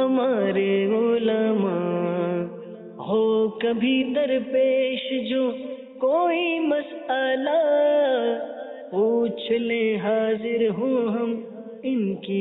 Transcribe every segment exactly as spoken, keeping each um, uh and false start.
ہمارے علماء، ہو کبھی درپیش جو کوئی مسئلہ، پوچھ لیں حاضر ہوں ہم ان کی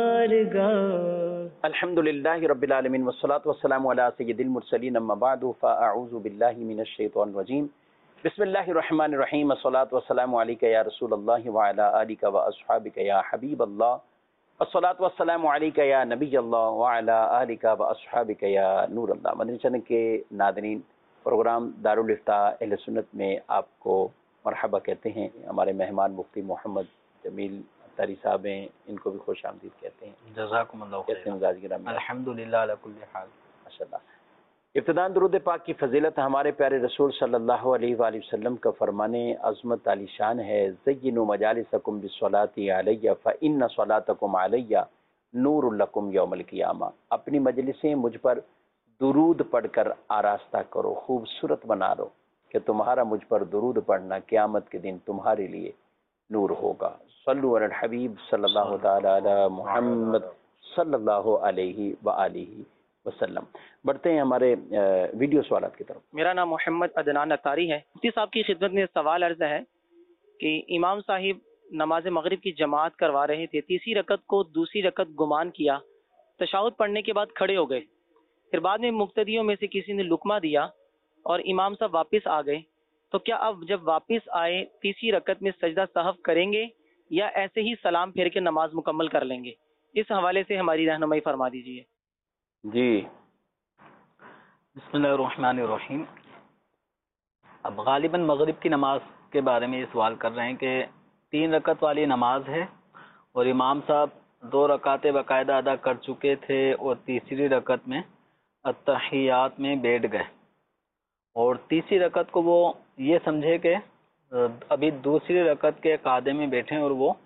بارگاہ۔ الحمدللہ رب العالمین والصلاة والسلام علی سید المرسلین، اما بعد فاعوذ باللہ من الشیطان الرجیم، بسم اللہ الرحمن الرحیم، الصلاة والسلام علیک یا رسول اللہ وعلی آلک واصحابک یا حبیب اللہ، الصلاة والسلام علیک یا نبی اللہ وعلی آلک واصحابک یا نور اللہ۔ مدنی چینل کے ناظرین، پروگرام دارالافتاء اہل سنت میں آپ کو مرحبا کہتے ہیں۔ ہمارے مہمان مفتی محمد جمیل تاری صاحب ہیں، ان کو بھی خوش آمدید کہتے ہیں۔ جزاکم اللہ خیر۔ کیسے مزاج گرامی؟ الحمدللہ علی کل حال، ماشاءاللہ۔ ابتداءً درود پاک کی فضیلت ہمارے پیارے رسول صلی اللہ علیہ وآلہ وسلم کا فرمان عظمت علی شان ہے، زینوا مجالسکم بالصلاۃ علی فإن صلاتکم علی نور لکم یوم القیامہ۔ اپنی مجلسیں مجھ پر درود پڑھ کر آراستہ کرو، خوبصورت بنا لو کہ تمہارا مجھ پر درود پڑھنا قیامت کے دن تمہارے لیے نور ہوگا۔ صلو علی الحبیب صلی اللہ تعالی علی محمد صلی اللہ علیہ وآلہ وسلم۔ بڑھتے ہیں ہمارے ویڈیو سوالات کی طرف۔ میرا نام محمد عدنان اتاری ہے۔ مفتی صاحب کی خدمت میں سوال عرض ہے کہ امام صاحب نماز مغرب کی جماعت کروا رہے تھے، تیسری رکعت کو دوسری رکعت گمان کیا، تشہد پڑھنے کے بعد کھڑے ہو گئے، پھر بعد میں مقتدیوں میں سے کسی نے لقمہ دیا اور امام صاحب واپس آ گئے، تو کیا اب جب واپس آئے تیسری رکعت میں سجدہ سہو کریں گے یا ایسے ہی سلام پھیر کے نماز مکمل کر لیں گے؟ اس حوالے سے ہماری رہنمائی فرما دیجیے۔ جی بسم اللہ الرحمن الرحیم۔ اب غالباً مغرب کی نماز کے بارے میں یہ سوال کر رہے ہیں کہ تین رکعت والی نماز ہے اور امام صاحب دو رکعتیں باقاعدہ ادا کر چکے تھے اور تیسری رکعت میں التحیات میں بیٹھ گئے، اور تیسری رکعت کو وہ یہ سمجھے کہ ابھی دوسری رکعت کے قاعدے میں بیٹھیں اور وہ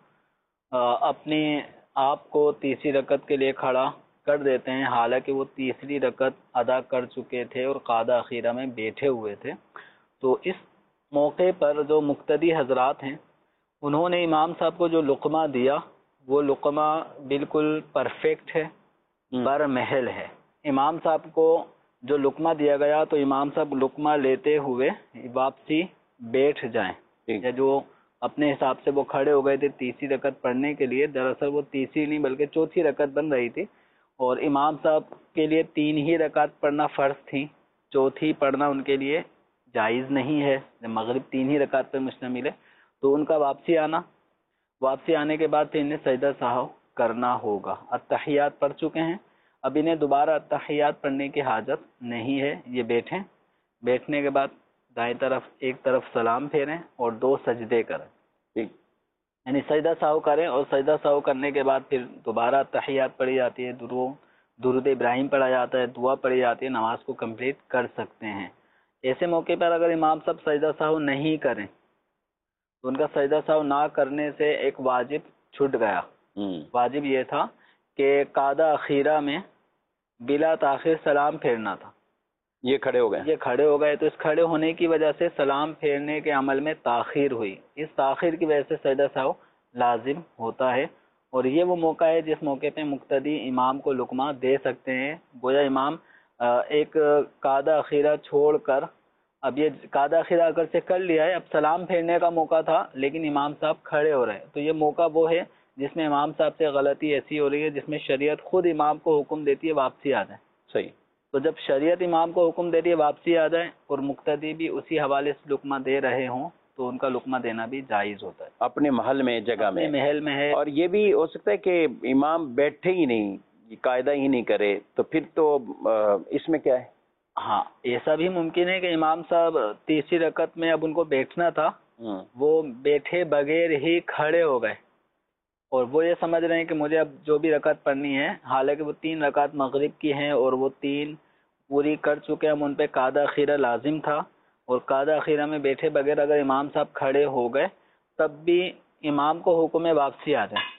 اپنے آپ کو تیسری رکعت کے لیے کھڑا کر دیتے ہیں، حالانکہ وہ تیسری رکعت ادا کر چکے تھے اور قاعدہ اخیرہ میں بیٹھے ہوئے تھے۔ تو اس موقع پر جو مقتدی حضرات ہیں انہوں نے امام صاحب کو جو لقمہ دیا وہ لقمہ بالکل پرفیکٹ ہے، برمحل ہے۔ امام صاحب کو جو لقمہ دیا گیا تو امام صاحب لقمہ لیتے ہوئے واپسی بیٹھ جائیں، یا جو اپنے حساب سے وہ کھڑے ہو گئے تھے تیسری رکعت پڑھنے کے لیے، دراصل وہ تیسری نہیں بلکہ چوتھی رکعت بن رہی تھی اور امام صاحب کے لیے تین ہی رکعت پڑھنا فرض تھی، چوتھی پڑھنا ان کے لیے جائز نہیں ہے، مغرب تین ہی رکعت پہ مشتمل ہے، تو ان کا واپسی آنا واپسی آنے کے بعد پھر انہیں سجدہ سہو کرنا ہوگا۔ التحیات پڑھ چکے ہیں، اب انہیں دوبارہ التحیات پڑھنے کی حاجت نہیں ہے، یہ بیٹھیں، بیٹھنے کے بعد دائیں طرف ایک طرف سلام پھیریں اور دو سجدے کریں، یعنی سجدہ سہو کریں، اور سجدہ سہو کرنے کے بعد پھر دوبارہ تحیات پڑھی جاتی ہے، درود درود ابراہیم پڑھا جاتا ہے، دعا پڑھی جاتی ہے، نماز کو کمپلیٹ کر سکتے ہیں۔ ایسے موقع پر اگر امام صاحب سجدہ سہو نہیں کریں تو ان کا سجدہ سہو نہ کرنے سے ایک واجب چھٹ گیا۔ واجب یہ تھا کہ قاعدہ اخیرہ میں بلا تاخیر سلام پھیرنا تھا، یہ کھڑے ہو گئے یہ کھڑے ہو گئے تو اس کھڑے ہونے کی وجہ سے سلام پھیرنے کے عمل میں تاخیر ہوئی، اس تاخیر کی وجہ سے سجدہ سہو لازم ہوتا ہے، اور یہ وہ موقع ہے جس موقع پہ مقتدی امام کو لقمہ دے سکتے ہیں۔ گویا امام ایک قاعدہ اخیرہ چھوڑ کر، اب یہ قاعدہ اخیرہ اگر سے کر لیا ہے، اب سلام پھیرنے کا موقع تھا لیکن امام صاحب کھڑے ہو رہے ہیں، تو یہ موقع وہ ہے جس میں امام صاحب سے غلطی ایسی ہو رہی ہے جس میں شریعت خود امام کو حکم دیتی ہے واپسی آ جائیں۔ صحیح۔ تو جب شریعت امام کو حکم دیتی ہے واپسی آ جائیں اور مقتدی بھی اسی حوالے سے لقمہ دے رہے ہوں تو ان کا لقمہ دینا بھی جائز ہوتا ہے، اپنے محل میں، جگہ میں، محل میں ہے۔ اور یہ بھی ہو سکتا ہے کہ امام بیٹھے ہی نہیں، قاعدہ ہی نہیں کرے، تو پھر تو اس میں کیا ہے؟ ہاں، ایسا بھی ممکن ہے کہ امام صاحب تیسری رکعت میں اب ان کو بیٹھنا تھا، وہ بیٹھے بغیر ہی کھڑے ہو گئے اور وہ یہ سمجھ رہے ہیں کہ مجھے اب جو بھی رکعت پڑھنی ہے، حالانکہ وہ تین رکعت مغرب کی ہیں اور وہ تین پوری کر چکے ہیں، ان پہ قاعدہ اخیرہ لازم تھا، اور قاعدہ اخیرہ میں بیٹھے بغیر اگر امام صاحب کھڑے ہو گئے تب بھی امام کو حکم ہے واپسی آ جائیں۔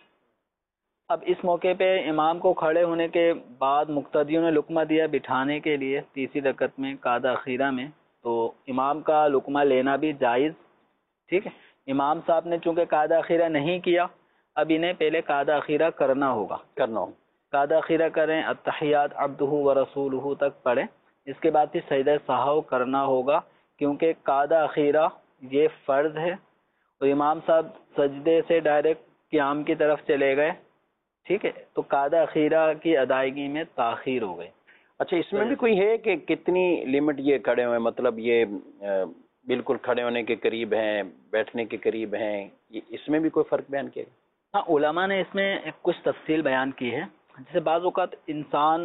اب اس موقع پہ امام کو کھڑے ہونے کے بعد مقتدیوں نے لقمہ دیا بٹھانے کے لیے تیسری رکعت میں قاعدہ اخیرہ میں، تو امام کا لقمہ لینا بھی جائز، ٹھیک ہے۔ امام صاحب نے چونکہ قاعدہ اخیرہ نہیں کیا، اب انہیں پہلے قاعدہ اخیرہ کرنا ہوگا کرنا ہوگا قاعدہ اخیرہ کریں، التحیات عبدہ و رسولہ تک پڑھیں، اس کے بعد پھر سجدہ سہو کرنا ہوگا، کیونکہ قاعدہ اخیرہ یہ فرض ہے، اور امام صاحب سجدے سے ڈائریکٹ قیام کی طرف چلے گئے، ٹھیک ہے، تو قاعدہ اخیرہ کی ادائیگی میں تاخیر ہو گئی۔ اچھا، اس میں بھی کوئی ہے کہ کتنی لمٹ یہ کھڑے ہوئے، مطلب یہ بالکل کھڑے ہونے کے قریب ہیں، بیٹھنے کے قریب ہیں، اس میں بھی کوئی فرق بیان کیا؟ ہاں، علماء نے اس میں کچھ تفصیل بیان کی ہے، جیسے بعض اوقات انسان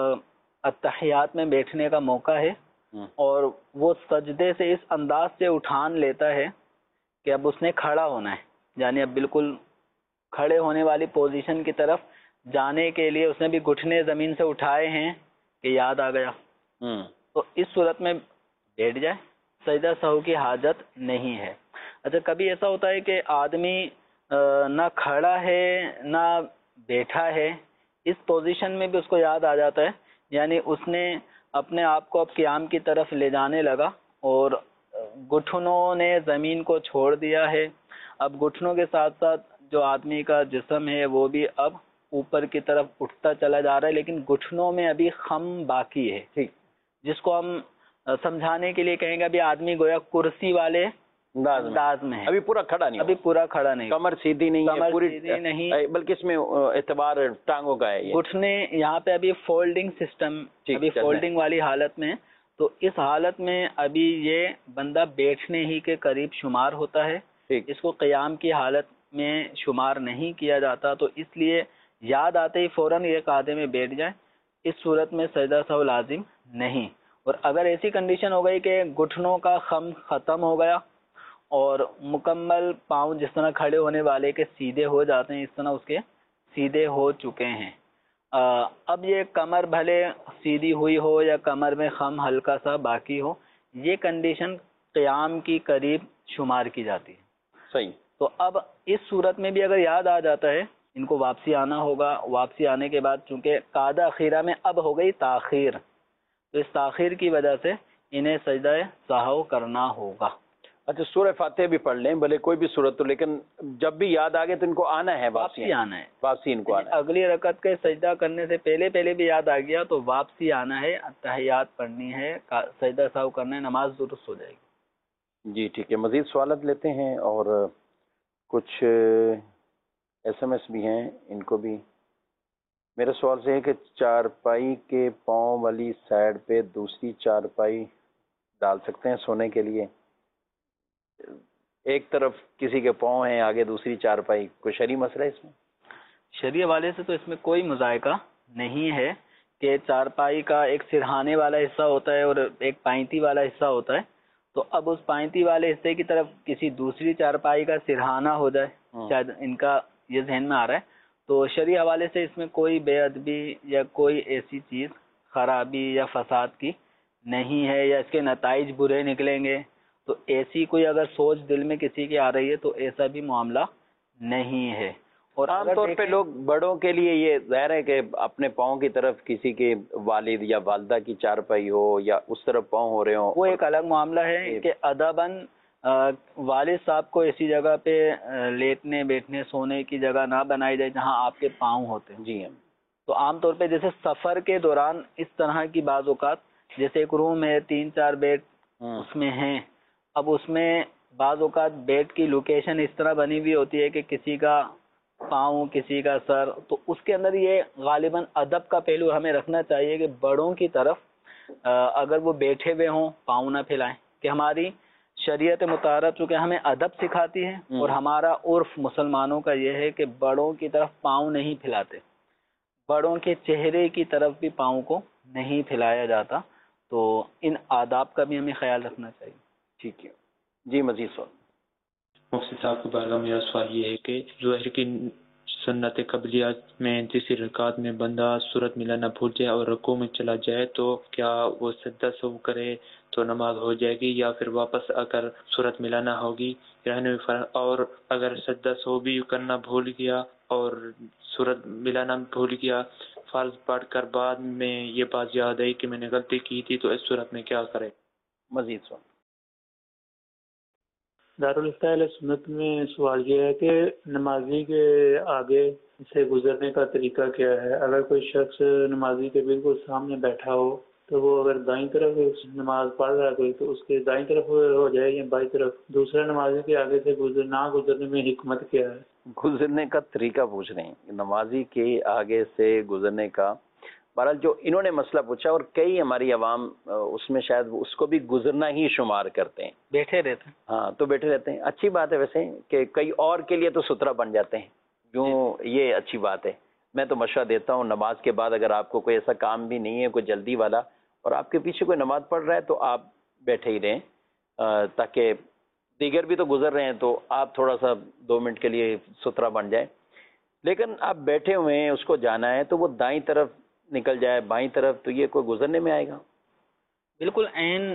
اتحیات میں بیٹھنے کا موقع ہے اور وہ سجدے سے اس انداز سے اٹھان لیتا ہے کہ اب اس نے کھڑا ہونا ہے، یعنی اب بالکل کھڑے ہونے والی پوزیشن کی طرف جانے کے لیے اس نے بھی گھٹنے زمین سے اٹھائے ہیں کہ یاد آ گیا، تو اس صورت میں بیٹھ جائے، سجدہ سہو کی حاجت نہیں ہے۔ اچھا، کبھی ایسا ہوتا ہے کہ آدمی نہ کھڑا ہے نہ بیٹھا ہے، اس پوزیشن میں بھی اس کو یاد آ جاتا ہے، یعنی اس نے اپنے آپ کو اب قیام کی طرف لے جانے لگا اور گھٹنوں نے زمین کو چھوڑ دیا ہے، اب گھٹنوں کے ساتھ ساتھ جو آدمی کا جسم ہے وہ بھی اب اوپر کی طرف اٹھتا چلا جا رہا ہے، لیکن گھٹنوں میں ابھی خم باقی ہے، ٹھیک، جس کو ہم سمجھانے کے لیے کہیں گے ابھی آدمی گویا کرسی والے انداز میں ہے، ابھی پورا کھڑا نہیں، ابھی پورا کھڑا نہیں، کمر سیدھی نہیں ہے، پوری سیدھی نہیں، بلکہ اس میں اعتبار ٹانگوں کا ہے، گھٹنے یہاں پہ ابھی فولڈنگ سسٹم، ابھی فولڈنگ والی حالت میں، تو اس حالت میں ابھی یہ بندہ بیٹھنے ہی کے قریب شمار ہوتا ہے، اس کو قیام کی حالت میں شمار نہیں کیا جاتا، تو اس لیے یاد آتے ہی فوراً یہ قاعدے میں بیٹھ جائیں، اس صورت میں سجدہ سہو لازم نہیں۔ اور اگر ایسی کنڈیشن ہو گئی کہ گھٹنوں کا خم ختم ہو گیا اور مکمل پاؤں جس طرح کھڑے ہونے والے کے سیدھے ہو جاتے ہیں اس طرح اس کے سیدھے ہو چکے ہیں، اب یہ کمر بھلے سیدھی ہوئی ہو یا کمر میں خم ہلکا سا باقی ہو، یہ کنڈیشن قیام کی قریب شمار کی جاتی ہے، صحیح۔ تو اب اس صورت میں بھی اگر یاد آ جاتا ہے ان کو واپسی آنا ہوگا، واپسی آنے کے بعد چونکہ قاعدہ اخیرہ میں اب ہو گئی تاخیر، تو اس تاخیر کی وجہ سے انہیں سجدہ سہو کرنا ہوگا۔ اچھا، سورہ فاتحہ بھی پڑھ لیں، بھلے کوئی بھی صورت ہو، لیکن جب بھی یاد آ گئے تو ان کو آنا ہے، واپسی آنا ہے، واپسی ان کو آنا ہے، اگلی رکعت کے سجدہ کرنے سے پہلے پہلے بھی یاد آ گیا تو واپسی آنا ہے، اتحیات پڑھنی ہے، سجدہ سہو کرنا ہے، نماز درست ہو جائے گی۔ جی ٹھیک ہے، مزید سوالات لیتے ہیں، اور کچھ ایس ایم ایس بھی ہیں، ان کو بھی۔ میرا سوال سے ہے کہ چارپائی کے پاؤں والی سائڈ پہ دوسری چارپائی ڈال سکتے ہیں سونے کے لیے؟ ایک طرف کسی کے پاؤں ہیں، آگے دوسری چارپائی، کوئی شرعی مسئلہ ہے اس میں؟ شرعی حوالے سے تو اس میں کوئی مذائقہ نہیں ہے کہ چارپائی کا ایک سرہانے والا حصہ ہوتا ہے اور ایک پائنتی والا حصہ ہوتا ہے، تو اب اس پائنتی والے حصے کی طرف کسی دوسری چارپائی کا سرہانہ ہو جائے، شاید ان کا یہ ذہن میں آ رہا ہے، تو شرعی حوالے سے اس میں کوئی بے ادبی یا کوئی ایسی چیز خرابی یا فساد کی نہیں ہے، یا اس کے نتائج برے نکلیں گے، تو ایسی کوئی اگر سوچ دل میں کسی کی آ رہی ہے تو ایسا بھی معاملہ نہیں ہے۔ اور عام طور پہ لوگ بڑوں کے لیے یہ ظاہر ہے کہ اپنے پاؤں کی طرف کسی کے والد یا والدہ کی چارپائی ہو یا اس طرف پاؤں ہو رہے ہوں، وہ ایک الگ معاملہ ہے کہ ادباً والد صاحب کو ایسی جگہ پہ لیٹنے بیٹھنے سونے کی جگہ نہ بنائی جائے جہاں آپ کے پاؤں ہوتے ہیں۔ جی ہاں، تو عام طور پہ جیسے سفر کے دوران اس طرح کی بعض اوقات، جیسے ایک روم ہے، تین چار بیڈ اس میں ہیں، اب اس میں بعض اوقات بیڈ کی لوکیشن اس طرح بنی ہوئی ہوتی ہے کہ کسی کا پاؤں کسی کا سر، تو اس کے اندر یہ غالباً ادب کا پہلو ہمیں رکھنا چاہیے کہ بڑوں کی طرف اگر وہ بیٹھے ہوئے ہوں پاؤں نہ پھیلائیں، کہ ہماری شریعت مطہرہ چونکہ ہمیں ادب سکھاتی ہے، اور ہمارا عرف مسلمانوں کا یہ ہے کہ بڑوں کی طرف پاؤں نہیں پھیلاتے، بڑوں کے چہرے کی طرف بھی پاؤں کو نہیں پھیلایا جاتا، تو ان آداب کا بھی ہمیں خیال رکھنا چاہیے۔ ٹھیک ہے جی، مزید سوال۔ مفتی صاحب کے بارے میں میرا سوال یہ ہے کہ ظہر کی سنت قبلیات میں تیسری رکعت میں بندہ سورت ملانا بھول جائے اور رکوع میں چلا جائے تو کیا وہ سجدہ سہو کرے تو نماز ہو جائے گی، یا پھر واپس آ کر سورت ملانا ہوگی؟ اور اگر سجدہ سہو بھی کرنا بھول گیا اور سورت ملانا بھول گیا، فرض پڑھ کر بعد میں یہ بات یاد آئی کہ میں نے غلطی کی تھی، تو اس صورت میں کیا کرے؟ مزید سوال۔ دارالفتہ اہل سنت میں سوال یہ ہے کہ نمازی کے آگے سے گزرنے کا طریقہ کیا ہے؟ اگر کوئی شخص نمازی کے بالکل سامنے بیٹھا ہو تو وہ اگر دائیں طرف نماز پڑھ رہا ہے کوئی تو اس کے دائیں طرف ہو جائے یا بائیں طرف؟ دوسرے نمازی کے آگے سے گزر نہ گزرنے میں حکمت کیا ہے؟ گزرنے کا طریقہ پوچھ رہے ہیں، نمازی کے آگے سے گزرنے کا۔ بہرحال جو انہوں نے مسئلہ پوچھا، اور کئی ہماری عوام اس میں شاید اس کو بھی گزرنا ہی شمار کرتے ہیں، بیٹھے رہتے ہیں۔ ہاں تو بیٹھے رہتے ہیں، اچھی بات ہے ویسے کہ کئی اور کے لیے تو سترا بن جاتے ہیں، یوں یہ اچھی بات ہے۔ میں تو مشورہ دیتا ہوں نماز کے بعد اگر آپ کو کوئی ایسا کام بھی نہیں ہے، کوئی جلدی والا، اور آپ کے پیچھے کوئی نماز پڑھ رہا ہے تو آپ بیٹھے ہی رہیں، تاکہ دیگر بھی تو گزر رہے ہیں تو آپ تھوڑا سا دو منٹ کے لیے سترا بن جائیں۔ لیکن آپ بیٹھے ہوئے ہیں، اس کو جانا ہے تو وہ دائیں طرف نکل جائے بائیں طرف، تو یہ کوئی گزرنے میں آئے گا؟ بالکل عین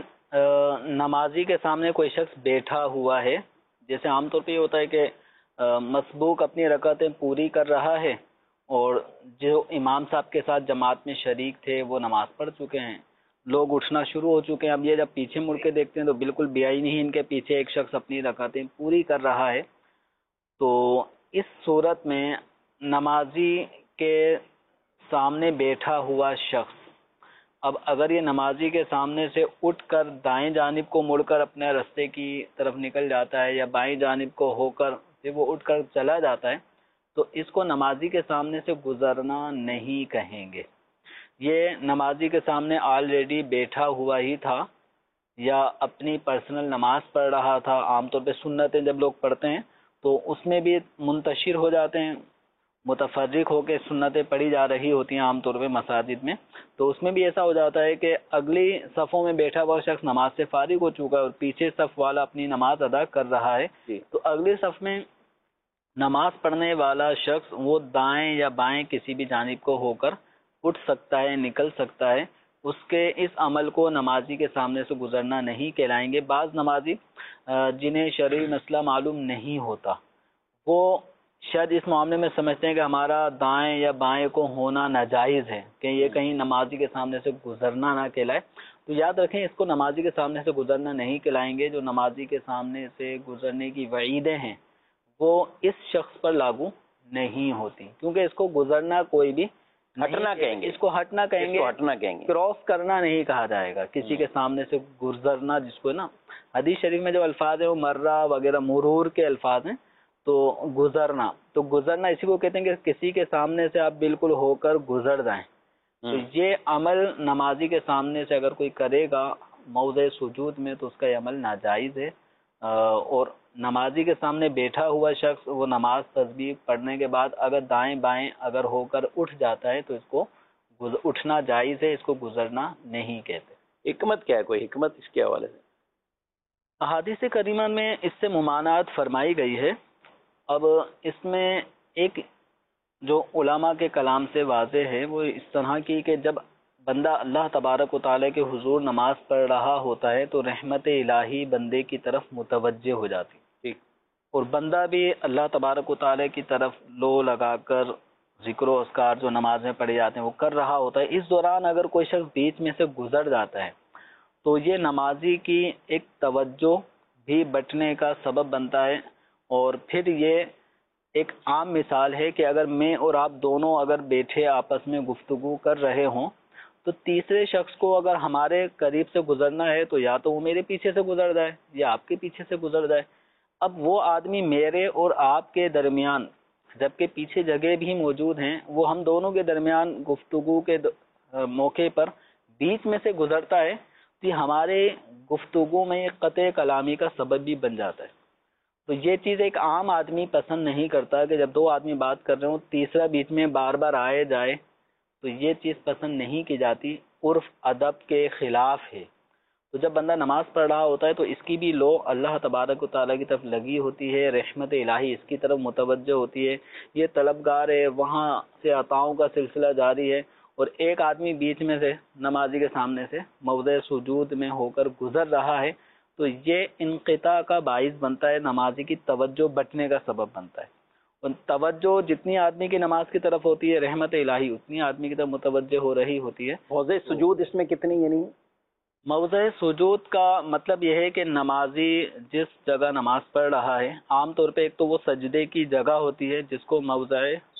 نمازی کے سامنے کوئی شخص بیٹھا ہوا ہے، جیسے عام طور پہ یہ ہوتا ہے کہ مسبوق اپنی رکعتیں پوری کر رہا ہے اور جو امام صاحب کے ساتھ جماعت میں شریک تھے وہ نماز پڑھ چکے ہیں، لوگ اٹھنا شروع ہو چکے ہیں۔ اب یہ جب پیچھے مڑ کے دیکھتے ہیں تو بالکل بیائی نہیں، ان کے پیچھے ایک شخص اپنی رکعتیں پوری کر رہا ہے۔ تو اس صورت میں نمازی کے سامنے بیٹھا ہوا شخص اب اگر یہ نمازی کے سامنے سے اٹھ کر دائیں جانب کو مڑ کر اپنے رستے کی طرف نکل جاتا ہے یا بائیں جانب کو ہو کر پھر وہ اٹھ کر چلا جاتا ہے تو اس کو نمازی کے سامنے سے گزرنا نہیں کہیں گے۔ یہ نمازی کے سامنے آلریڈی بیٹھا ہوا ہی تھا یا اپنی پرسنل نماز پڑھ رہا تھا۔ عام طور پہ سنتیں جب لوگ پڑھتے ہیں تو اس میں بھی منتشر ہو جاتے ہیں، متفرق ہو کے سنتیں پڑھی جا رہی ہوتی ہیں عام طور پہ مساجد میں، تو اس میں بھی ایسا ہو جاتا ہے کہ اگلی صفوں میں بیٹھا ہوا شخص نماز سے فارغ ہو چکا ہے اور پیچھے صف والا اپنی نماز ادا کر رہا ہے، تو اگلی صف میں نماز پڑھنے والا شخص وہ دائیں یا بائیں کسی بھی جانب کو ہو کر اٹھ سکتا ہے، نکل سکتا ہے۔ اس کے اس عمل کو نمازی کے سامنے سے گزرنا نہیں کہلائیں گے۔ بعض نمازی جنہیں شرعی مسئلہ معلوم نہیں ہوتا وہ شاید اس معاملے میں سمجھتے ہیں کہ ہمارا دائیں یا بائیں کو ہونا ناجائز ہے، کہ یہ کہیں نمازی کے سامنے سے گزرنا نہ کہلائے، تو یاد رکھیں اس کو نمازی کے سامنے سے گزرنا نہیں کہلائیں گے۔ جو نمازی کے سامنے سے گزرنے کی وعیدیں ہیں وہ اس شخص پر لاگو نہیں ہوتی، کیونکہ اس کو گزرنا کوئی بھی ہٹنا کہیں گے، اس کو ہٹنا کہیں گے، ہٹنا کہیں گے، کراس کرنا نہیں کہا جائے گا۔ کسی کے سامنے سے گزرنا جس کو نا حدیث شریف میں جو الفاظ ہیں وہ مرہ وغیرہ مرور کے الفاظ ہیں، تو گزرنا تو گزرنا اسی کو کہتے ہیں کہ کسی کے سامنے سے آپ بالکل ہو کر گزر جائیں۔ تو یہ عمل نمازی کے سامنے سے اگر کوئی کرے گا موضع سجود میں تو اس کا یہ عمل ناجائز ہے، اور نمازی کے سامنے بیٹھا ہوا شخص وہ نماز تسبیح پڑھنے کے بعد اگر دائیں بائیں اگر ہو کر اٹھ جاتا ہے تو اس کو اٹھنا جائز ہے، اس کو گزرنا نہیں کہتے۔ حکمت کیا ہے؟ کوئی حکمت اس کے حوالے سے؟ احادیث کریمہ میں اس سے ممانعت فرمائی گئی ہے۔ اب اس میں ایک جو علماء کے کلام سے واضح ہے وہ اس طرح کی کہ جب بندہ اللہ تبارک و تعالیٰ کے حضور نماز پڑھ رہا ہوتا ہے تو رحمت الہی بندے کی طرف متوجہ ہو جاتی، ٹھیک، اور بندہ بھی اللہ تبارک و تعالیٰ کی طرف لو لگا کر ذکر و اذکار جو نماز میں پڑھے جاتے ہیں وہ کر رہا ہوتا ہے۔ اس دوران اگر کوئی شخص بیچ میں سے گزر جاتا ہے تو یہ نمازی کی ایک توجہ بھی بٹنے کا سبب بنتا ہے، اور پھر یہ ایک عام مثال ہے کہ اگر میں اور آپ دونوں اگر بیٹھے آپس میں گفتگو کر رہے ہوں تو تیسرے شخص کو اگر ہمارے قریب سے گزرنا ہے تو یا تو وہ میرے پیچھے سے گزر جائے یا آپ کے پیچھے سے گزر جائے۔ اب وہ آدمی میرے اور آپ کے درمیان جبکہ پیچھے جگہ بھی موجود ہیں، وہ ہم دونوں کے درمیان گفتگو کے موقع پر بیچ میں سے گزرتا ہے تو یہ ہمارے گفتگو میں قطع کلامی کا سبب بھی بن جاتا ہے۔ تو یہ چیز ایک عام آدمی پسند نہیں کرتا کہ جب دو آدمی بات کر رہے ہوں تیسرا بیچ میں بار بار آئے جائے، تو یہ چیز پسند نہیں کی جاتی، عرف ادب کے خلاف ہے۔ تو جب بندہ نماز پڑھ رہا ہوتا ہے تو اس کی بھی لو اللہ تبارک و تعالیٰ کی طرف لگی ہوتی ہے، رحمت الہی اس کی طرف متوجہ ہوتی ہے، یہ طلبگار ہے، وہاں سے عطاؤں کا سلسلہ جاری ہے، اور ایک آدمی بیچ میں سے نمازی کے سامنے سے موضع سجود میں ہو کر گزر رہا ہے تو یہ انقطاع کا باعث بنتا ہے، نمازی کی توجہ بٹنے کا سبب بنتا ہے۔ اور توجہ جتنی آدمی کی نماز کی طرف ہوتی ہے رحمت الہی اتنی آدمی کی طرف متوجہ ہو رہی ہوتی ہے۔ موضع سجود اس میں کتنی یعنی موضع سجود کا مطلب یہ ہے کہ نمازی جس جگہ نماز پڑھ رہا ہے عام طور پہ ایک تو وہ سجدے کی جگہ ہوتی ہے جس کو موضع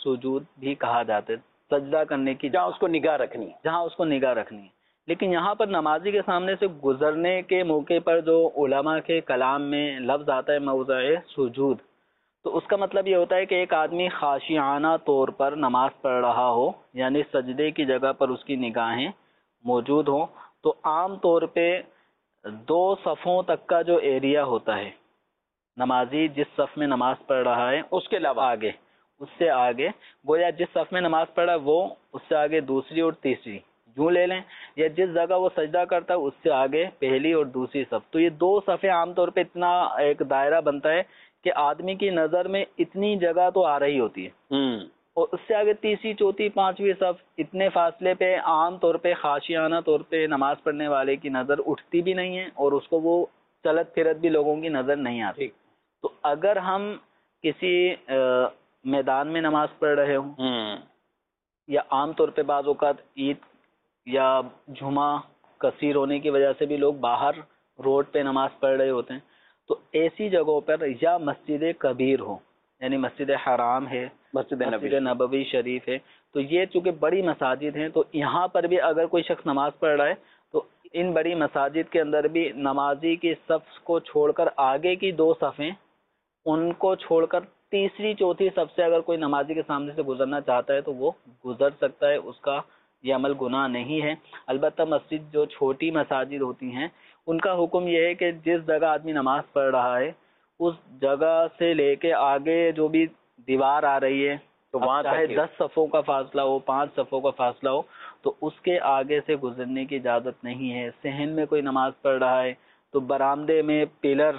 سجود بھی کہا جاتا ہے، سجدہ کرنے کی جہاں اس کو نگاہ رکھنی ہے. جہاں اس کو نگاہ رکھنی ہے. لیکن یہاں پر نمازی کے سامنے سے گزرنے کے موقع پر جو علماء کے کلام میں لفظ آتا ہے موضع سجود، تو اس کا مطلب یہ ہوتا ہے کہ ایک آدمی خاشعانہ طور پر نماز پڑھ رہا ہو، یعنی سجدے کی جگہ پر اس کی نگاہیں موجود ہوں. تو عام طور پہ دو صفوں تک کا جو ایریا ہوتا ہے، نمازی جس صف میں نماز پڑھ رہا ہے اس کے علاوہ آگے، اس سے آگے، گویا جس صف میں نماز پڑھ رہا ہے وہ اس سے آگے دوسری اور تیسری یوں لے لیں، یا جس جگہ وہ سجدہ کرتا ہے اس سے آگے پہلی اور دوسری صف. تو یہ دو صفیں عام طور پہ اتنا ایک دائرہ بنتا ہے کہ آدمی کی نظر میں اتنی جگہ تو آ رہی ہوتی ہے، ہوں اور اس سے آگے تیسری چوتھی پانچویں صف، اتنے فاصلے پہ عام طور پہ خاشیانہ طور پہ نماز پڑھنے والے کی نظر اٹھتی بھی نہیں ہے، اور اس کو وہ چلت پھرت بھی لوگوں کی نظر نہیں آتی. تو اگر ہم کسی میدان میں نماز پڑھ رہے ہوں، ہوں یا عام طور پہ بعض اوقات عید یا جمعہ کثیر ہونے کی وجہ سے بھی لوگ باہر روڈ پہ نماز پڑھ رہے ہوتے ہیں، تو ایسی جگہوں پر یا مسجد کبیر ہو، یعنی مسجد حرام ہے، مسجد مسجد نبوی شریف ہے، تو یہ چونکہ بڑی مساجد ہیں، تو یہاں پر بھی اگر کوئی شخص نماز پڑھ رہا ہے تو ان بڑی مساجد کے اندر بھی نمازی کی صف کو چھوڑ کر آگے کی دو صفیں، ان کو چھوڑ کر تیسری چوتھی صف سے اگر کوئی نمازی کے سامنے سے گزرنا چاہتا ہے تو وہ گزر سکتا ہے، اس کا یہ عمل گناہ نہیں ہے. البتہ مسجد جو چھوٹی مساجد ہوتی ہیں ان کا حکم یہ ہے کہ جس جگہ آدمی نماز پڑھ رہا ہے اس جگہ سے لے کے آگے جو بھی دیوار آ رہی ہے، تو وہاں چاہے دس صفوں کا فاصلہ ہو، پانچ صفوں کا فاصلہ ہو، تو اس کے آگے سے گزرنے کی اجازت نہیں ہے. صحن میں کوئی نماز پڑھ رہا ہے تو برآمدے میں پلر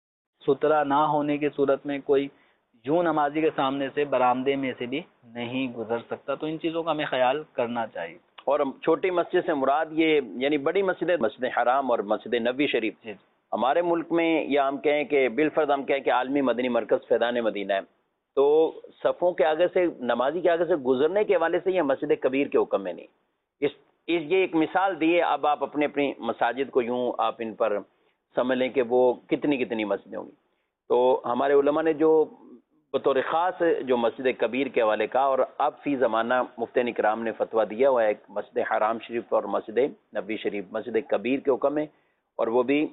سترا نہ ہونے کی صورت میں کوئی یوں نمازی کے سامنے سے برآمدے میں سے بھی نہیں گزر سکتا. تو ان چیزوں کا ہمیں خیال کرنا چاہیے. اور چھوٹی مسجد سے مراد یہ یعنی بڑی مسجد مسجد حرام اور مسجد نبوی شریف. جی ہمارے ملک میں یا ہم کہیں کہ بالفرض ہم کہیں کہ عالمی مدنی مرکز فیضان مدینہ ہے، تو صفوں کے آگے سے نمازی کے آگے سے گزرنے کے حوالے سے یہ مسجد کبیر کے حکم میں نہیں. اس اس یہ ایک مثال دی ہے. اب آپ اپنے اپنی مساجد کو یوں آپ ان پر سمجھ لیں کہ وہ کتنی کتنی مسجدیں ہوں گی. تو ہمارے علماء نے جو بطور خاص جو مسجد کبیر کے حوالے کا، اور اب فی زمانہ مفتین اکرام نے فتویٰ دیا ہوا ہے ایک مسجد حرام شریف اور مسجد نبوی شریف، مسجد کبیر کے حکم ہے، اور وہ بھی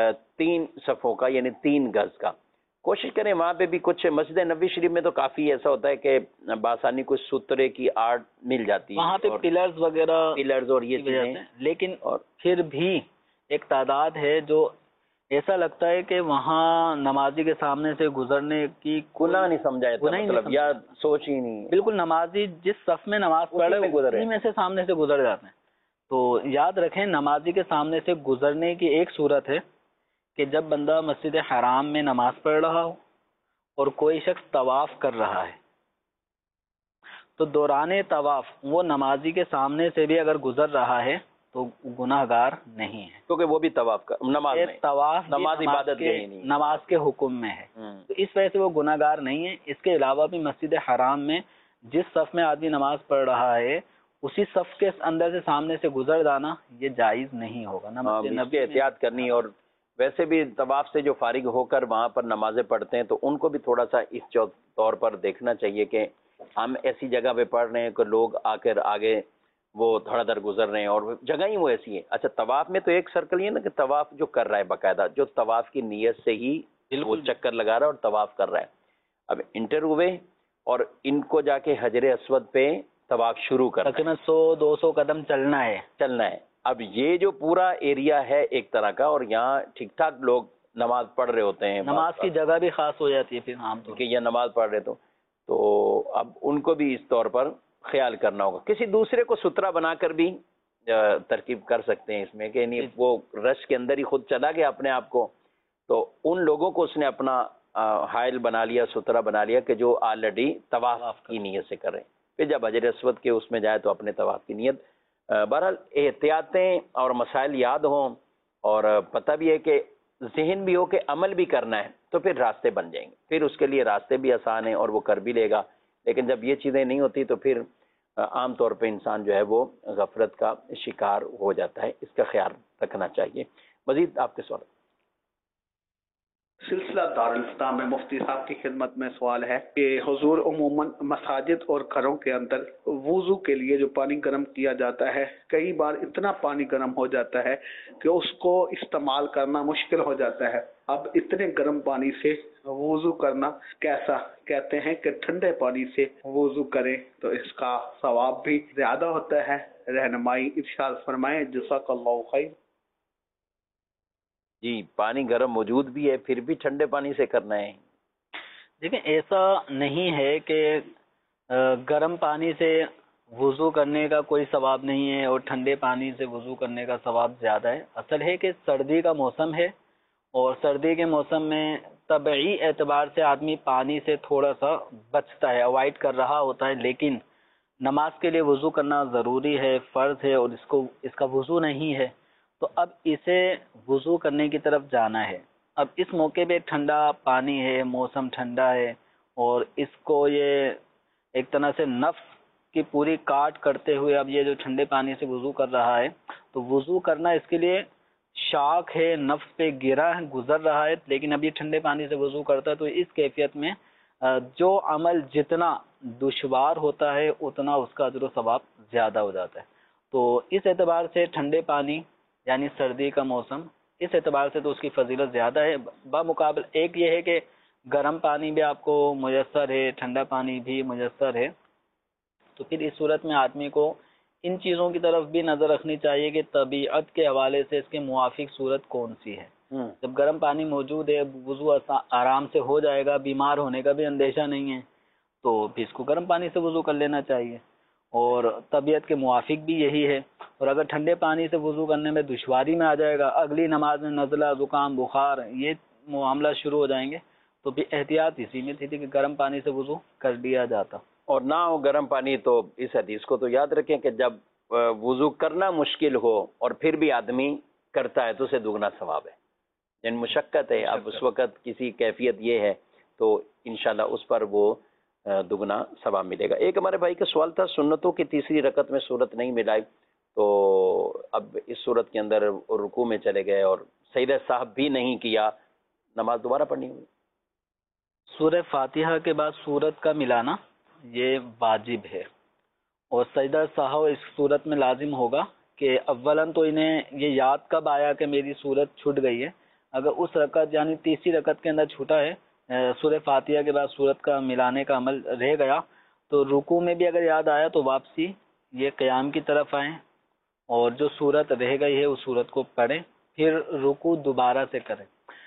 تین صفوں کا یعنی تین گز کا. کوشش کریں وہاں پہ بھی کچھ. مسجد نبوی شریف میں تو کافی ایسا ہوتا ہے کہ بآسانی کچھ سترے کی آرٹ مل جاتی ہے، وہاں پہ پلرز وغیرہ پلرز اور یہ چیزیں، لیکن اور پھر بھی ایک تعداد ہے جو ایسا لگتا ہے کہ وہاں نمازی کے سامنے سے گزرنے کی گناہ نہیں سمجھا جاتا، گناہ ہی نہیں مطلب سمجھا یا سوچ ہی نہیں. بالکل نمازی جس صف میں نماز پڑھ رہے ہیں اسی میں سے سامنے سے گزر جاتے ہیں. تو یاد رکھیں نمازی کے سامنے سے گزرنے کی ایک صورت ہے کہ جب بندہ مسجد حرام میں نماز پڑھ رہا ہو اور کوئی شخص طواف کر رہا ہے، تو دوران طواف وہ نمازی کے سامنے سے بھی اگر گزر رہا ہے تو گناہ گار نہیں ہے، کیونکہ وہ بھی طواف کا نماز میں طواف نماز عبادت کے نہیں نماز کے حکم میں ہے. تو اس وجہ سے وہ گناہ گار نہیں ہے. اس کے علاوہ بھی مسجد حرام میں جس صف میں آدمی نماز پڑھ رہا ہے اسی صف کے اندر سے سامنے سے گزر جانا یہ جائز نہیں ہوگا. اس کی احتیاط کرنی. اور ویسے بھی طواف سے جو فارغ ہو کر وہاں پر نمازیں پڑھتے ہیں تو ان کو بھی تھوڑا سا اس طور پر دیکھنا چاہیے کہ ہم ایسی جگہ پہ پڑھ رہے ہیں کہ لوگ آ کر آگے وہ دھڑا دھڑ گزر رہے ہیں اور جگہ ہی وہ ایسی ہے. اچھا طواف میں تو ایک سرکل یہ نا کہ طواف جو کر رہا ہے باقاعدہ جو طواف کی نیت سے ہی وہ چکر لگا رہا ہے اور طواف کر رہا ہے. اب انٹر ہوئے اور ان کو جا کے حجر اسود پہ طواف شروع کر تقریباً سو دو سو قدم چلنا ہے چلنا ہے. اب یہ جو پورا ایریا ہے ایک طرح کا، اور یہاں ٹھیک ٹھاک لوگ نماز پڑھ رہے ہوتے ہیں، نماز کی جگہ بھی خاص ہو جاتی ہے پھر عام طور کہ یہ نماز پڑھ رہے تو تو اب ان کو بھی اس طور پر خیال کرنا ہوگا. کسی دوسرے کو سترا بنا کر بھی ترکیب کر سکتے ہیں اس میں کہ نہیں وہ رش کے اندر ہی خود چلا گیا اپنے آپ کو، تو ان لوگوں کو اس نے اپنا حائل بنا لیا، سترا بنا لیا کہ جو آلریڈی طواف کی نیت سے کر رہے ہیں. پھر جب حجر اسود کے اس میں جائے تو اپنے طواف کی نیت. بہرحال احتیاطیں اور مسائل یاد ہوں اور پتہ بھی ہے کہ ذہن بھی ہو کہ عمل بھی کرنا ہے تو پھر راستے بن جائیں گے. پھر اس کے لیے راستے بھی آسان ہیں اور وہ کر بھی لے گا. لیکن جب یہ چیزیں نہیں ہوتی تو پھر عام طور پہ انسان جو ہے وہ غفلت کا شکار ہو جاتا ہے. اس کا خیال رکھنا چاہیے. مزید آپ کے سوال. سلسلہ دارالاسلام میں مفتی صاحب کی خدمت میں سوال ہے کہ حضور عموماً مساجد اور گھروں کے اندر وضو کے لیے جو پانی گرم کیا جاتا ہے، کئی بار اتنا پانی گرم ہو جاتا ہے کہ اس کو استعمال کرنا مشکل ہو جاتا ہے۔ اب اتنے گرم پانی سے وضو کرنا کیسا؟ کہتے ہیں کہ ٹھنڈے پانی سے وضو کریں تو اس کا ثواب بھی زیادہ ہوتا ہے۔ رہنمائی ارشاد فرمائیں، جزاک اللہ خیر۔ جی، پانی گرم موجود بھی ہے پھر بھی ٹھنڈے پانی سے کرنا ہے؟ دیکھیں، ایسا نہیں ہے کہ گرم پانی سے وضو کرنے کا کوئی ثواب نہیں ہے اور ٹھنڈے پانی سے وضو کرنے کا ثواب زیادہ ہے۔ اصل ہے کہ سردی کا موسم ہے اور سردی کے موسم میں طبعی اعتبار سے آدمی پانی سے تھوڑا سا بچتا ہے، اوائڈ کر رہا ہوتا ہے، لیکن نماز کے لیے وضو کرنا ضروری ہے، فرض ہے، اور اس کو اس کا وضو نہیں ہے تو اب اسے وضو کرنے کی طرف جانا ہے۔ اب اس موقع پہ ٹھنڈا پانی ہے، موسم ٹھنڈا ہے اور اس کو یہ ایک طرح سے نفس کی پوری کاٹ کرتے ہوئے اب یہ جو ٹھنڈے پانی سے وضو کر رہا ہے تو وضو کرنا اس کے لیے شاک ہے، نفس پہ گرا ہے، گزر رہا ہے، لیکن اب یہ ٹھنڈے پانی سے وضو کرتا ہے تو اس کیفیت میں جو عمل جتنا دشوار ہوتا ہے اتنا اس کا اجر و ثواب زیادہ ہو جاتا ہے۔ تو اس اعتبار سے ٹھنڈے پانی یعنی سردی کا موسم، اس اعتبار سے تو اس کی فضیلت زیادہ ہے۔ بمقابل ایک یہ ہے کہ گرم پانی بھی آپ کو میسر ہے، ٹھنڈا پانی بھی میسر ہے، تو پھر اس صورت میں آدمی کو ان چیزوں کی طرف بھی نظر رکھنی چاہیے کہ طبیعت کے حوالے سے اس کے موافق صورت کون سی ہے۔ جب گرم پانی موجود ہے، وضو آرام سے ہو جائے گا، بیمار ہونے کا بھی اندیشہ نہیں ہے، تو پھر اس کو گرم پانی سے وضو کر لینا چاہیے، اور طبیعت کے موافق بھی یہی ہے۔ اور اگر ٹھنڈے پانی سے وضو کرنے میں دشواری میں آ جائے گا، اگلی نماز میں نزلہ، زکام، بخار یہ معاملہ شروع ہو جائیں گے، تو بھی احتیاط اسی میں تھی کہ گرم پانی سے وضو کر لیا جاتا، اور نہ ہو گرم پانی تو اس حدیث کو تو یاد رکھیں کہ جب وضو کرنا مشکل ہو اور پھر بھی آدمی کرتا ہے تو اسے دگنا ثواب ہے۔ یعنی مشقت ہے، اب اس وقت کسی کیفیت یہ ہے تو انشاءاللہ اس پر وہ دگنا ثواب ملے گا۔ ایک ہمارے بھائی کا سوال تھا، سنتوں کی تیسری رکعت میں صورت نہیں ملائی تو اب اس صورت کے اندر رکوع میں چلے گئے اور سجدہ صاحب بھی نہیں کیا، نماز دوبارہ پڑھنی ہوئی؟ سورہ فاتحہ کے بعد سورت کا ملانا یہ واجب ہے، اور سجدہ سہو اس صورت میں لازم ہوگا کہ اولاً تو انہیں یہ یاد کب آیا کہ میری صورت چھوٹ گئی ہے۔ اگر اس رکعت یعنی تیسری رکعت کے اندر چھوٹا ہے، سورہ فاتحہ کے بعد صورت کا ملانے کا عمل رہ گیا، تو رکوع میں بھی اگر یاد آیا تو واپسی یہ قیام کی طرف آئیں اور جو صورت رہ گئی ہے اس صورت کو پڑھیں، پھر رکوع دوبارہ سے کریں۔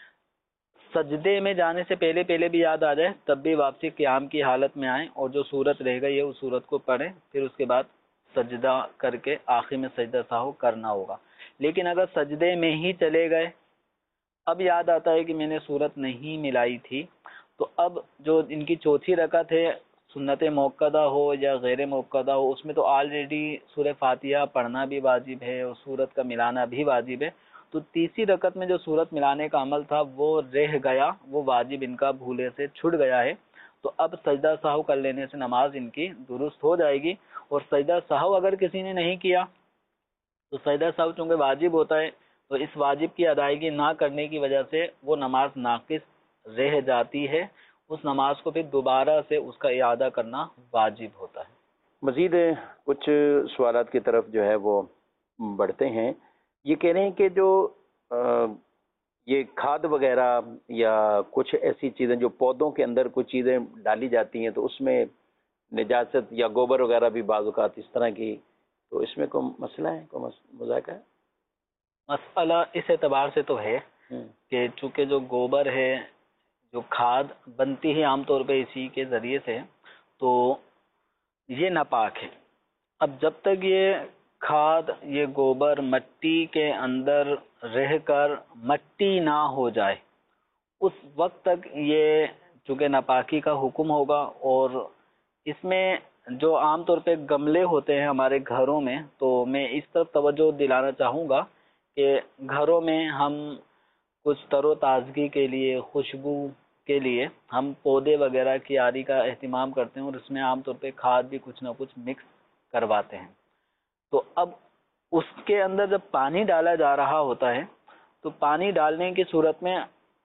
سجدے میں جانے سے پہلے پہلے بھی یاد آ جائے تب بھی واپسی قیام کی حالت میں آئیں اور جو صورت رہ گئی ہے اس صورت کو پڑھیں، پھر اس کے بعد سجدہ کر کے آخر میں سجدہ سہو کرنا ہوگا۔ لیکن اگر سجدے میں ہی چلے گئے، اب یاد آتا ہے کہ میں نے صورت نہیں ملائی تھی، تو اب جو ان کی چوتھی رکعت ہے، سنت موقدہ ہو یا غیر موقدہ ہو، اس میں تو آلریڈی سورہ فاتحہ پڑھنا بھی واجب ہے اور صورت کا ملانا بھی واجب ہے، تو تیسری رکعت میں جو صورت ملانے کا عمل تھا وہ رہ گیا، وہ واجب ان کا بھولے سے چھٹ گیا ہے، تو اب سجدہ سہو کر لینے سے نماز ان کی درست ہو جائے گی۔ اور سجدہ سہو اگر کسی نے نہیں کیا تو سجدہ سہو چونکہ واجب ہوتا ہے تو اس واجب کی ادائیگی نہ کرنے کی وجہ سے وہ نماز ناقص رہ جاتی ہے، اس نماز کو پھر دوبارہ سے اس کا اعادہ کرنا واجب ہوتا ہے۔ مزید کچھ سوالات کی طرف جو ہے وہ بڑھتے ہیں۔ یہ کہہ رہے ہیں کہ جو یہ کھاد وغیرہ یا کچھ ایسی چیزیں جو پودوں کے اندر کچھ چیزیں ڈالی جاتی ہیں تو اس میں نجاست یا گوبر وغیرہ بھی بعض اوقات اس طرح کی، تو اس میں کوئی مسئلہ ہے، کوئی مذاکرہ ہے؟ مسئلہ اس اعتبار سے تو ہے کہ چونکہ جو گوبر ہے، جو کھاد بنتی ہے عام طور پہ اسی کے ذریعے سے، تو یہ ناپاک ہے۔ اب جب تک یہ کھاد، یہ گوبر مٹی کے اندر رہ کر مٹی نہ ہو جائے اس وقت تک یہ چونکہ ناپاکی کا حکم ہوگا۔ اور اس میں جو عام طور پہ گملے ہوتے ہیں ہمارے گھروں میں، تو میں اس طرف توجہ دلانا چاہوں گا کہ گھروں میں ہم کچھ تر و تازگی کے لیے، خوشبو کے لیے ہم پودے وغیرہ کی آری کا اہتمام کرتے ہیں اور اس میں عام طور پہ کھاد بھی کچھ نہ کچھ مکس کرواتے ہیں۔ تو اب اس کے اندر جب پانی ڈالا جا رہا ہوتا ہے تو پانی ڈالنے کی صورت میں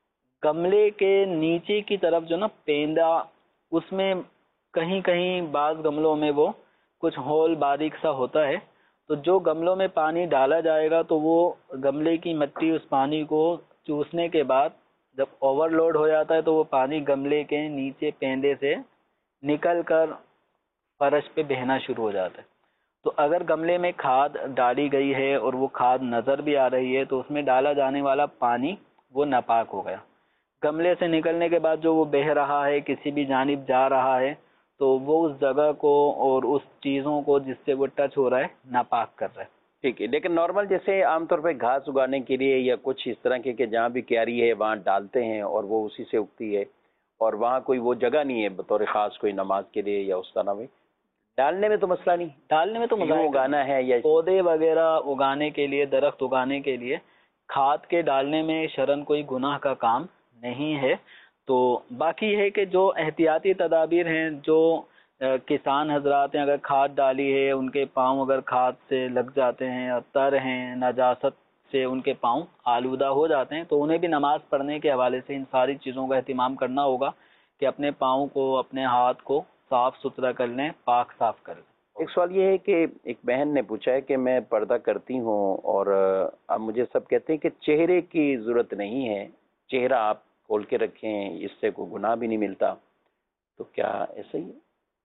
گملے کے نیچے کی طرف جو نا پیندا، اس میں کہیں کہیں بعض گملوں میں وہ کچھ ہول باریک سا ہوتا ہے، تو جو گملوں میں پانی ڈالا جائے گا تو وہ گملے کی مٹی اس پانی کو چوسنے کے بعد جب اوور لوڈ ہو جاتا ہے تو وہ پانی گملے کے نیچے پیندے سے نکل کر فرش پہ بہنا شروع ہو جاتا ہے۔ تو اگر گملے میں کھاد ڈالی گئی ہے اور وہ کھاد نظر بھی آ رہی ہے تو اس میں ڈالا جانے والا پانی وہ ناپاک ہو گیا۔ گملے سے نکلنے کے بعد جو وہ بہہ رہا ہے، کسی بھی جانب جا رہا ہے، تو وہ اس جگہ کو اور اس چیزوں کو جس سے وہ ٹچ ہو رہا ہے ناپاک کر رہا ہے۔ ٹھیک ہے، لیکن نارمل جیسے عام طور پہ گھاس اگانے کے لیے یا کچھ اس طرح کے کہ جہاں بھی کیاری ہے وہاں ڈالتے ہیں اور وہ اسی سے اگتی ہے، اور وہاں کوئی وہ جگہ نہیں ہے بطور خاص کوئی نماز کے لیے یا اس طرح میں ڈالنے میں تو مسئلہ نہیں، ڈالنے میں تو یوں اگانا ہے یا پودے وغیرہ اگانے کے لیے، درخت اگانے کے لیے کھاد کے ڈالنے میں شرعاً کوئی گناہ کا کام نہیں ہے۔ تو باقی ہے کہ جو احتیاطی تدابیر ہیں، جو کسان حضرات ہیں، اگر کھاد ڈالی ہے، ان کے پاؤں اگر کھاد سے لگ جاتے ہیں اور تر ہیں، نجاست سے ان کے پاؤں آلودہ ہو جاتے ہیں، تو انہیں بھی نماز پڑھنے کے حوالے سے ان ساری چیزوں کا اہتمام کرنا ہوگا کہ اپنے پاؤں کو، اپنے ہاتھ کو صاف ستھرا کر لیں، پاک صاف کر لیں۔ ایک سوال یہ ہے کہ ایک بہن نے پوچھا ہے کہ میں پردہ کرتی ہوں اور اب مجھے سب کہتے ہیں کہ چہرے کی ضرورت نہیں ہے، چہرہ آپ کھول کے رکھیں، اس سے کوئی گناہ بھی نہیں ملتا، تو کیا ایسا ہی ہے؟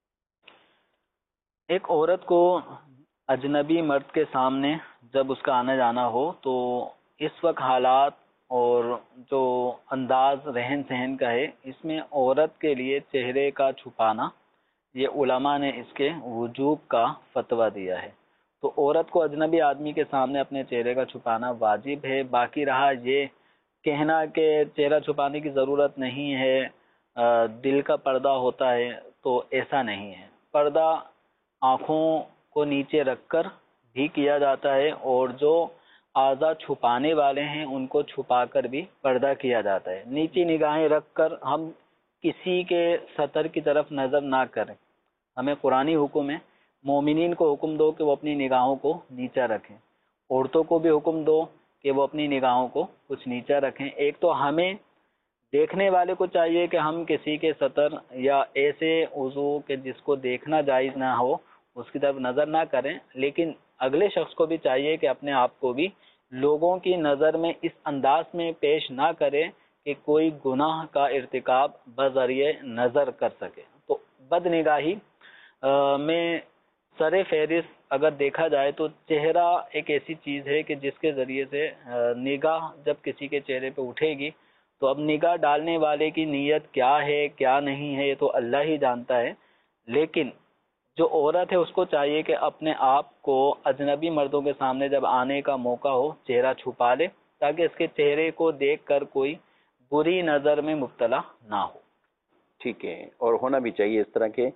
ایک عورت کو اجنبی مرد کے سامنے جب اس کا آنا جانا ہو تو اس وقت حالات اور جو انداز رہن سہن کا ہے، اس میں عورت کے لیے چہرے کا چھپانا، یہ علماء نے اس کے وجوب کا فتویٰ دیا ہے۔ تو عورت کو اجنبی آدمی کے سامنے اپنے چہرے کا چھپانا واجب ہے۔ باقی رہا یہ کہنا کہ چہرہ چھپانے کی ضرورت نہیں ہے، دل کا پردہ ہوتا ہے، تو ایسا نہیں ہے۔ پردہ آنکھوں کو نیچے رکھ کر بھی کیا جاتا ہے، اور جو اعضاء چھپانے والے ہیں ان کو چھپا کر بھی پردہ کیا جاتا ہے۔ نیچی نگاہیں رکھ کر ہم کسی کے سطر کی طرف نظر نہ کریں۔ ہمیں قرآنی حکم ہے، مومنین کو حکم دو کہ وہ اپنی نگاہوں کو نیچا رکھیں، عورتوں کو بھی حکم دو کہ وہ اپنی نگاہوں کو کچھ نیچا رکھیں۔ ایک تو ہمیں دیکھنے والے کو چاہیے کہ ہم کسی کے سطر یا ایسے عضو کہ جس کو دیکھنا جائز نہ ہو اس کی طرف نظر نہ کریں، لیکن اگلے شخص کو بھی چاہیے کہ اپنے آپ کو بھی لوگوں کی نظر میں اس انداز میں پیش نہ کرے کہ کوئی گناہ کا ارتکاب بذریعہ نظر کر سکے۔ تو بد نگاہی میں سر فہرست اگر دیکھا جائے تو چہرہ ایک ایسی چیز ہے کہ جس کے ذریعے سے نگاہ جب کسی کے چہرے پہ اٹھے گی تو اب نگاہ ڈالنے والے کی نیت کیا ہے کیا نہیں ہے یہ تو اللہ ہی جانتا ہے، لیکن جو عورت ہے اس کو چاہیے کہ اپنے آپ کو اجنبی مردوں کے سامنے جب آنے کا موقع ہو چہرہ چھپا لے تاکہ اس کے چہرے کو دیکھ کر کوئی بری نظر میں مبتلا نہ ہو۔ ٹھیک ہے، اور ہونا بھی چاہیے، اس طرح کے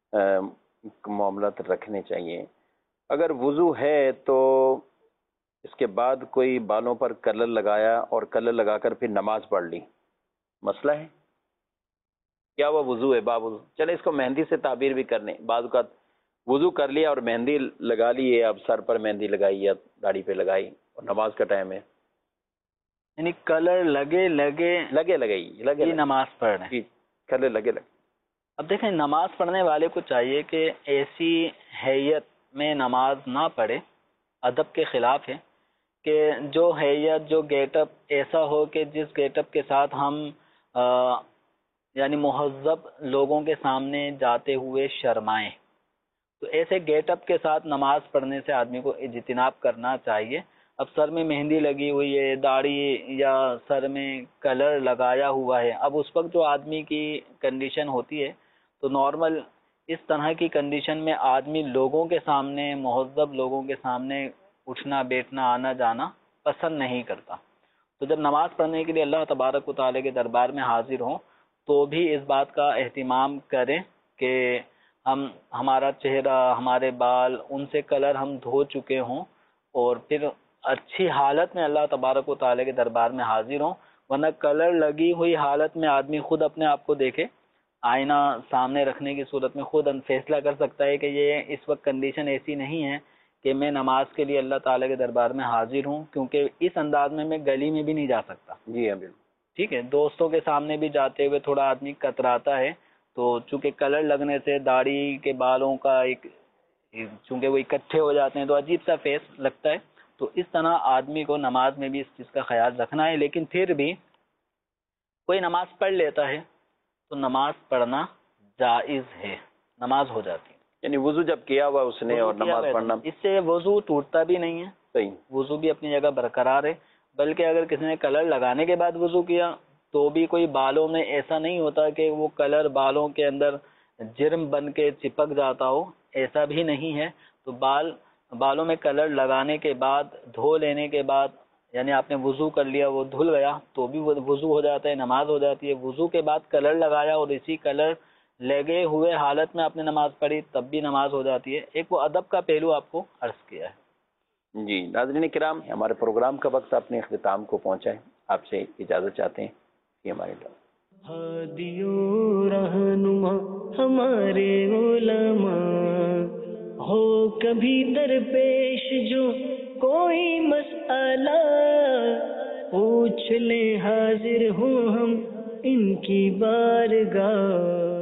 معاملات رکھنے چاہیے۔ اگر وضو ہے تو اس کے بعد کوئی بالوں پر کلر لگایا اور کلر لگا کر پھر نماز پڑھ لی، مسئلہ ہے کیا وہ وضو ہے؟ با وضو چلے اس کو مہندی سے تعبیر بھی کرنے، بعض اوقات وضو کر لیا اور مہندی لگا لی ہے، اب سر پر مہندی لگائی یا داڑھی پہ لگائی اور نماز کا ٹائم ہے، یعنی کلر لگے لگے لگے لگائی لگے لگے نماز پڑھ رہے ہیں۔ کلر لگے لگے اب دیکھیں نماز پڑھنے والے کو چاہیے کہ ایسی حیت میں نماز نہ پڑھے، ادب کے خلاف ہے کہ جو حیت جو گیٹ اپ ایسا ہو کہ جس گیٹ اپ کے ساتھ ہم یعنی مہذب لوگوں کے سامنے جاتے ہوئے شرمائیں، تو ایسے گیٹ اپ کے ساتھ نماز پڑھنے سے آدمی کو اجتناب کرنا چاہیے۔ اب سر میں مہندی لگی ہوئی ہے، داڑھی یا سر میں کلر لگایا ہوا ہے، اب اس وقت جو آدمی کی کنڈیشن ہوتی ہے تو نارمل اس طرح کی کنڈیشن میں آدمی لوگوں کے سامنے، مہذب لوگوں کے سامنے اٹھنا بیٹھنا آنا جانا پسند نہیں کرتا۔ تو جب نماز پڑھنے کے لیے اللہ تبارک و تعالیٰ کے دربار میں حاضر ہوں تو بھی اس بات کا اہتمام کریں کہ ہم ہمارا چہرہ ہمارے بال ان سے کلر ہم دھو چکے ہوں اور پھر اچھی حالت میں اللہ تبارک و تعالیٰ کے دربار میں حاضر ہوں، ورنہ کلر لگی ہوئی حالت میں آدمی خود اپنے آپ کو دیکھے، آئینہ سامنے رکھنے کی صورت میں خود فیصلہ کر سکتا ہے کہ یہ اس وقت کنڈیشن ایسی نہیں ہے کہ میں نماز کے لیے اللہ تعالیٰ کے دربار میں حاضر ہوں، کیونکہ اس انداز میں میں گلی میں بھی نہیں جا سکتا۔ جی ہاں بالکل ٹھیک ہے. دوستوں کے سامنے بھی جاتے ہوئے تھوڑا آدمی کتراتا ہے, تو چونکہ کلر لگنے سے داڑھی کے بالوں کا ایک چونکہ وہ اکٹھے ہو جاتے ہیں تو عجیب سا فیس لگتا ہے. تو اس طرح آدمی کو نماز میں بھی اس چیز کا خیال رکھنا ہے. لیکن پھر بھی کوئی نماز پڑھ لیتا ہے تو نماز پڑھنا جائز ہے, نماز ہو جاتی ہے. یعنی وضو جب کیا ہوا اس نے اور نماز پڑھنا, اس سے وضو ٹوٹتا بھی نہیں ہے, صحیح, وضو بھی اپنی جگہ برقرار ہے. بلکہ اگر کسی نے کلر لگانے کے بعد وضو کیا تو بھی کوئی بالوں میں ایسا نہیں ہوتا کہ وہ کلر بالوں کے اندر جرم بن کے چپک جاتا ہو, ایسا بھی نہیں ہے. تو بال بالوں میں کلر لگانے کے بعد دھو لینے کے بعد یعنی آپ نے وضو کر لیا, وہ دھل گیا تو بھی وہ وضو ہو جاتا ہے, نماز ہو جاتی ہے. وضو کے بعد کلر لگایا اور اسی کلر لگے ہوئے حالت میں آپ نے نماز پڑھی تب بھی نماز ہو جاتی ہے. ایک وہ ادب کا پہلو آپ کو عرض کیا ہے. جی ناظرین کرام, ہمارے پروگرام کا وقت اپنے اختتام کو پہنچا ہے, آپ سے اجازت چاہتے ہیں. یہ ہمارے لوگ ہادیو رہنما ہمارے علماء ہو کبھی درپیش جو کوئی مسئلہ پوچھ لیں حاضر ہوں ہم ان کی بارگاہ.